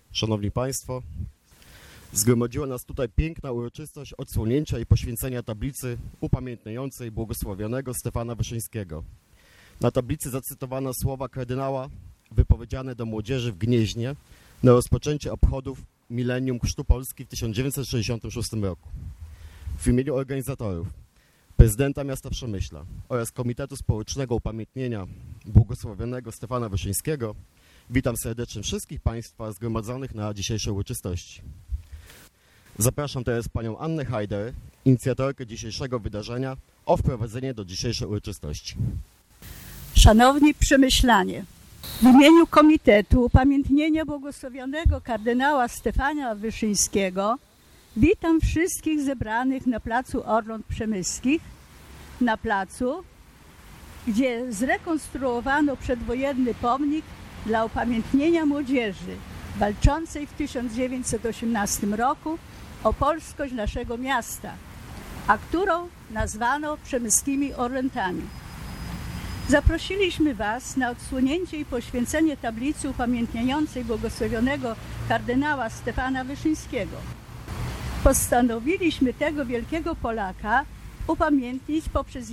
Szanowni Państwo, zgromadziła nas tutaj piękna uroczystość odsłonięcia i poświęcenia tablicy upamiętniającej błogosławionego Stefana Wyszyńskiego. Na tablicy zacytowano słowa kardynała wypowiedziane do młodzieży w Gnieźnie na rozpoczęcie obchodów milenium Chrztu Polski w 1966 roku. W imieniu organizatorów, prezydenta miasta Przemyśla oraz Komitetu Społecznego Upamiętnienia błogosławionego Stefana Wyszyńskiego witam serdecznie wszystkich Państwa zgromadzonych na dzisiejszej uroczystości. Zapraszam teraz Panią Annę Hajder, inicjatorkę dzisiejszego wydarzenia, o wprowadzenie do dzisiejszej uroczystości. Szanowni przemyślanie, w imieniu Komitetu Upamiętnienia błogosławionego kardynała Stefana Wyszyńskiego witam wszystkich zebranych na placu Orląt Przemyskich, na placu, gdzie zrekonstruowano przedwojenny pomnik dla upamiętnienia młodzieży walczącej w 1918 roku o polskość naszego miasta, a którą nazwano przemyskimi Orlętami. Zaprosiliśmy Was na odsłonięcie i poświęcenie tablicy upamiętniającej błogosławionego kardynała Stefana Wyszyńskiego. Postanowiliśmy tego wielkiego Polaka upamiętnić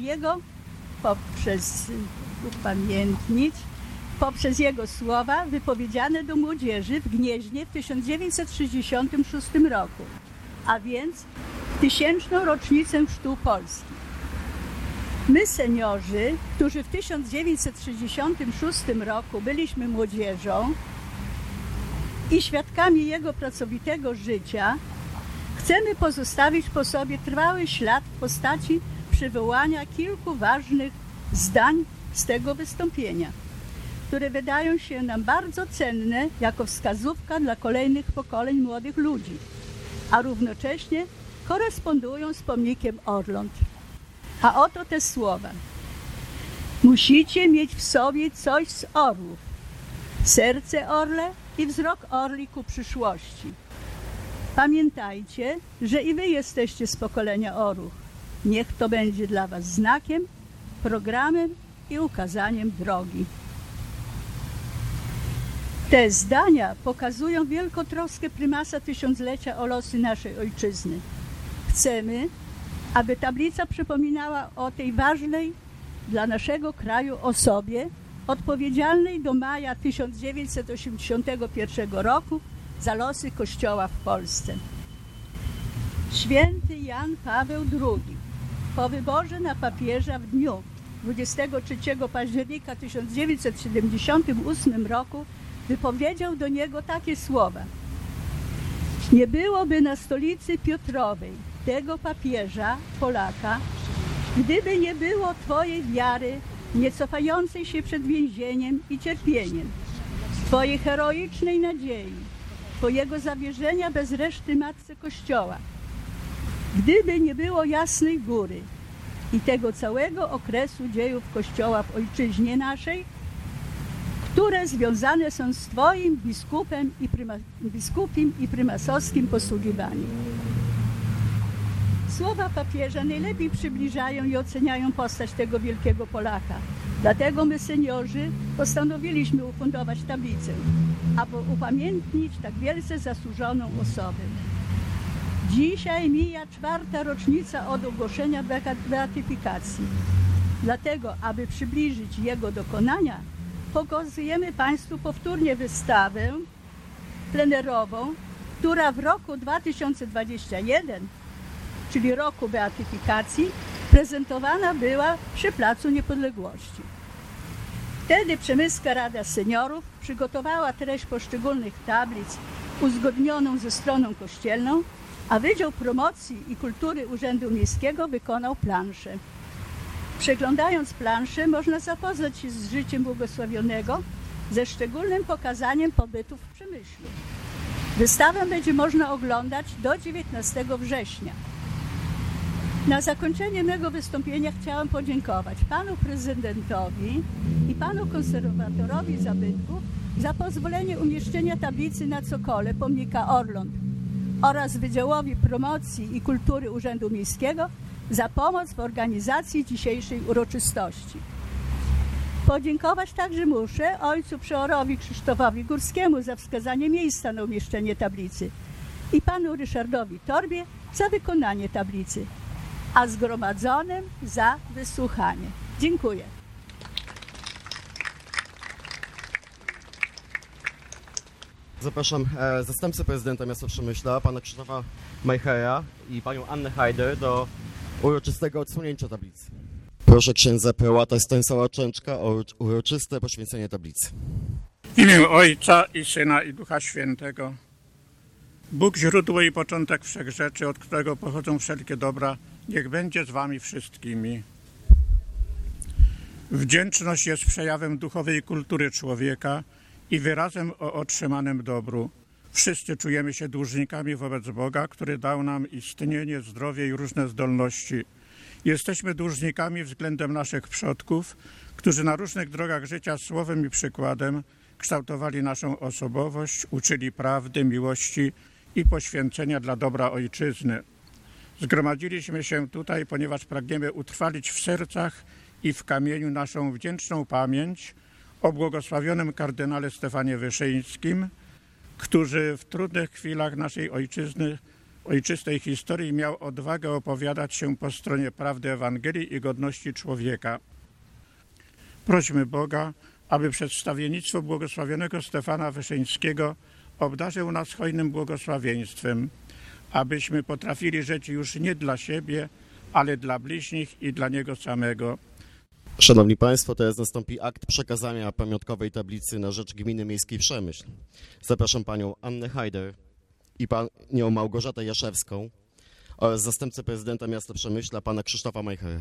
poprzez jego słowa wypowiedziane do młodzieży w Gnieźnie w 1966 roku, a więc w 1000. rocznicę Chrztu Polski. My, seniorzy, którzy w 1966 roku byliśmy młodzieżą i świadkami jego pracowitego życia, chcemy pozostawić po sobie trwały ślad w postaci przywołania kilku ważnych zdań z tego wystąpienia, które wydają się nam bardzo cenne jako wskazówka dla kolejnych pokoleń młodych ludzi, a równocześnie korespondują z pomnikiem Orląt. A oto te słowa. Musicie mieć w sobie coś z orłów, serce orle i wzrok orli ku przyszłości. Pamiętajcie, że i wy jesteście z pokolenia orłów. Niech to będzie dla was znakiem, programem i ukazaniem drogi. Te zdania pokazują wielką troskę prymasa tysiąclecia o losy naszej ojczyzny. Chcemy, aby tablica przypominała o tej ważnej dla naszego kraju osobie, odpowiedzialnej do maja 1981 roku za losy Kościoła w Polsce. Święty Jan Paweł II po wyborze na papieża w dniu 23 października 1978 roku wypowiedział do niego takie słowa. Nie byłoby na stolicy Piotrowej tego papieża, Polaka, gdyby nie było Twojej wiary, nie cofającej się przed więzieniem i cierpieniem, Twojej heroicznej nadziei, Twojego zawierzenia bez reszty Matce Kościoła, gdyby nie było Jasnej Góry i tego całego okresu dziejów Kościoła w ojczyźnie naszej, które związane są z Twoim biskupim i prymasowskim posługiwaniem. Słowa papieża najlepiej przybliżają i oceniają postać tego wielkiego Polaka. Dlatego my, seniorzy, postanowiliśmy ufundować tablicę, aby upamiętnić tak wielce zasłużoną osobę. Dzisiaj mija 4. rocznica od ogłoszenia beatyfikacji. Dlatego, aby przybliżyć jego dokonania, pokazujemy Państwu powtórnie wystawę plenerową, która w roku 2021, czyli roku beatyfikacji, prezentowana była przy Placu Niepodległości. Wtedy Przemyska Rada Seniorów przygotowała treść poszczególnych tablic uzgodnioną ze stroną kościelną, a Wydział Promocji i Kultury Urzędu Miejskiego wykonał planszę. Przeglądając planszę, można zapoznać się z życiem błogosławionego, ze szczególnym pokazaniem pobytu w Przemyślu. Wystawę będzie można oglądać do 19 września. Na zakończenie mego wystąpienia chciałam podziękować panu prezydentowi i panu konserwatorowi zabytków za pozwolenie umieszczenia tablicy na cokole pomnika Orląt oraz Wydziałowi Promocji i Kultury Urzędu Miejskiego za pomoc w organizacji dzisiejszej uroczystości. Podziękować także muszę ojcu przeorowi Krzysztofowi Górskiemu za wskazanie miejsca na umieszczenie tablicy i panu Ryszardowi Torbie za wykonanie tablicy, a zgromadzonym za wysłuchanie. Dziękuję. Zapraszam zastępcę prezydenta miasta Przemyśla, pana Krzysztofa Majchera i panią Annę Hajder do uroczystego odsłonięcia tablicy. Proszę księdza prałata Stanisława Częczka o uroczyste poświęcenie tablicy. W imię Ojca i Syna i Ducha Świętego. Bóg, źródło i początek wszechrzeczy, od którego pochodzą wszelkie dobra, niech będzie z wami wszystkimi. Wdzięczność jest przejawem duchowej kultury człowieka i wyrazem o otrzymanym dobru. Wszyscy czujemy się dłużnikami wobec Boga, który dał nam istnienie, zdrowie i różne zdolności. Jesteśmy dłużnikami względem naszych przodków, którzy na różnych drogach życia słowem i przykładem kształtowali naszą osobowość, uczyli prawdy, miłości i poświęcenia dla dobra ojczyzny. Zgromadziliśmy się tutaj, ponieważ pragniemy utrwalić w sercach i w kamieniu naszą wdzięczną pamięć o błogosławionym kardynale Stefanie Wyszyńskim, który w trudnych chwilach naszej ojczystej historii miał odwagę opowiadać się po stronie prawdy Ewangelii i godności człowieka. Prośmy Boga, aby przedstawiennictwo błogosławionego Stefana Wyszyńskiego obdarzył nas hojnym błogosławieństwem, abyśmy potrafili żyć już nie dla siebie, ale dla bliźnich i dla Niego samego. Szanowni Państwo, teraz nastąpi akt przekazania pamiątkowej tablicy na rzecz Gminy Miejskiej Przemyśl. Zapraszam panią Annę Hajder i panią Małgorzatę Jaszewską oraz zastępcę prezydenta miasta Przemyśla, pana Krzysztofa Majchera.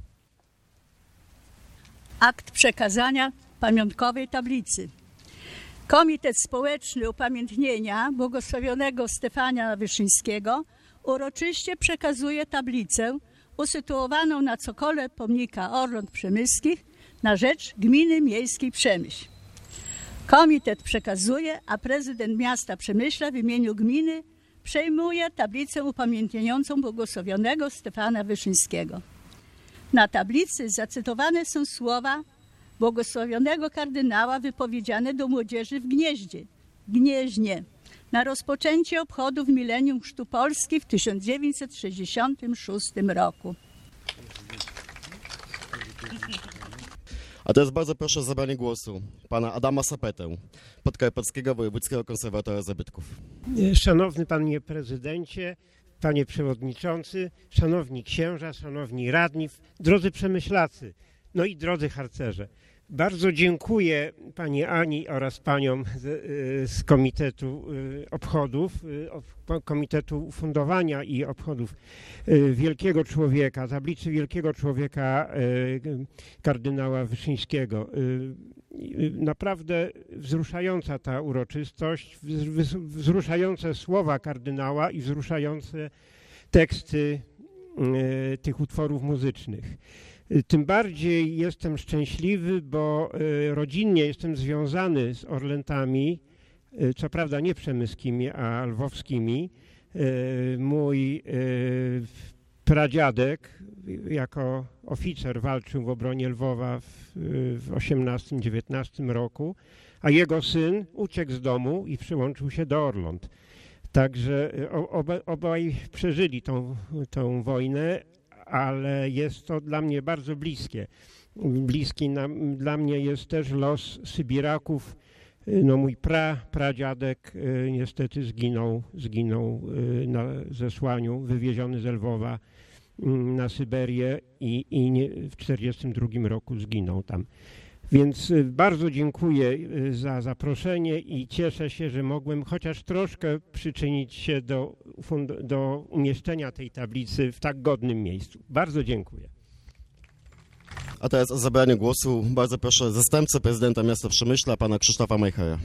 Akt przekazania pamiątkowej tablicy. Komitet Społeczny Upamiętnienia błogosławionego Stefana Wyszyńskiego uroczyście przekazuje tablicę usytuowaną na cokole pomnika Orląt Przemyskich na rzecz Gminy Miejskiej Przemyśl. Komitet przekazuje, a prezydent miasta Przemyśla w imieniu gminy przejmuje tablicę upamiętniającą błogosławionego Stefana Wyszyńskiego. Na tablicy zacytowane są słowa błogosławionego kardynała wypowiedziane do młodzieży w Gnieźnie na rozpoczęcie obchodów milenium Chrztu Polski w 1966 roku. A teraz bardzo proszę o zabranie głosu pana Adama Sapetę, podkarpackiego wojewódzkiego konserwatora zabytków. Szanowny panie prezydencie, panie przewodniczący, szanowni księża, szanowni radni, drodzy przemyślacy, no i drodzy harcerze. Bardzo dziękuję pani Ani oraz paniom z Komitetu Obchodów, Komitetu Ufundowania i Obchodów Wielkiego Człowieka, tablicy Wielkiego Człowieka kardynała Wyszyńskiego. Naprawdę wzruszająca ta uroczystość, wzruszające słowa kardynała i wzruszające teksty tych utworów muzycznych. Tym bardziej jestem szczęśliwy, bo rodzinnie jestem związany z Orlętami, co prawda nie przemyskimi, a lwowskimi. Mój pradziadek jako oficer walczył w obronie Lwowa w 18-19 roku, a jego syn uciekł z domu i przyłączył się do Orląt. Także obaj przeżyli tą wojnę, ale jest to dla mnie bardzo bliskie. Dla mnie jest też los Sybiraków. No, mój pradziadek niestety zginął na zesłaniu, wywieziony z Lwowa na Syberię i w 1942 roku zginął tam. Więc bardzo dziękuję za zaproszenie i cieszę się, że mogłem chociaż troszkę przyczynić się do umieszczenia tej tablicy w tak godnym miejscu. Bardzo dziękuję. A teraz o zabranie głosu bardzo proszę zastępcę prezydenta miasta Przemyśla, pana Krzysztofa Majchera.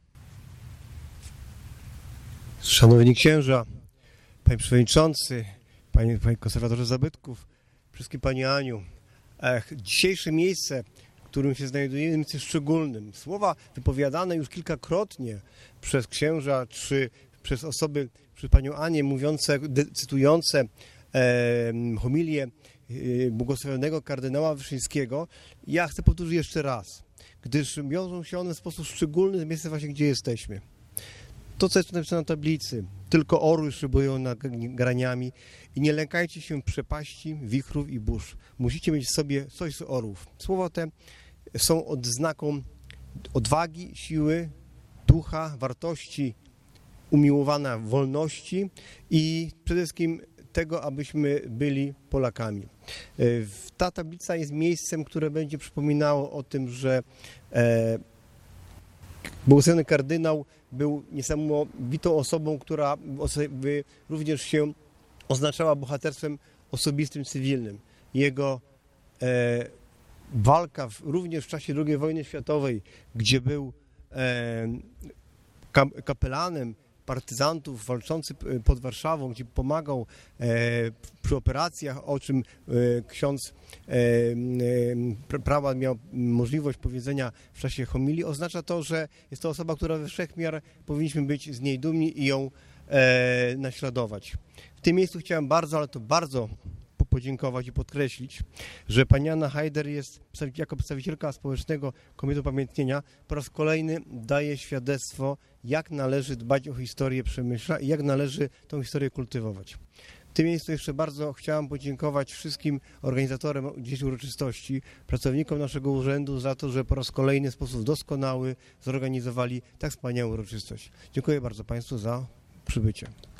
Szanowni księża, panie przewodniczący, panie konserwatorze zabytków, wszystkim pani Aniu. Dzisiejsze miejsce, w którym się znajdujemy, jest szczególnym. Słowa wypowiadane już kilkakrotnie przez księża, czy przez osoby, przez panią Anię mówiące, cytujące homilię błogosławionego kardynała Wyszyńskiego, ja chcę powtórzyć jeszcze raz, gdyż wiążą się one w sposób szczególny z miejscem właśnie, gdzie jesteśmy. To, co jest napisane na tablicy, tylko orły szybują nad graniami i nie lękajcie się przepaści, wichrów i burz. Musicie mieć w sobie coś z orłów. Słowa te są odznaką odwagi, siły, ducha, wartości, umiłowania wolności i przede wszystkim tego, abyśmy byli Polakami. Ta tablica jest miejscem, które będzie przypominało o tym, że błogosławiony kardynał był niesamowitą osobą, która również się oznaczała bohaterstwem osobistym, cywilnym. Jego walka również w czasie II wojny światowej, gdzie był kapelanem partyzantów walczący pod Warszawą, gdzie pomagał przy operacjach, o czym ksiądz prawa miał możliwość powiedzenia w czasie homilii, oznacza to, że jest to osoba, która we wszechmiar powinniśmy być z niej dumni i ją naśladować. W tym miejscu chciałem bardzo, ale to bardzo podziękować i podkreślić, że pani Anna Hajder jest jako przedstawicielka Społecznego Komitetu Upamiętnienia po raz kolejny daje świadectwo, jak należy dbać o historię Przemyśla i jak należy tę historię kultywować. W tym miejscu jeszcze bardzo chciałem podziękować wszystkim organizatorom dzisiejszej uroczystości, pracownikom naszego urzędu za to, że po raz kolejny w sposób doskonały zorganizowali tak wspaniałą uroczystość. Dziękuję bardzo Państwu za przybycie.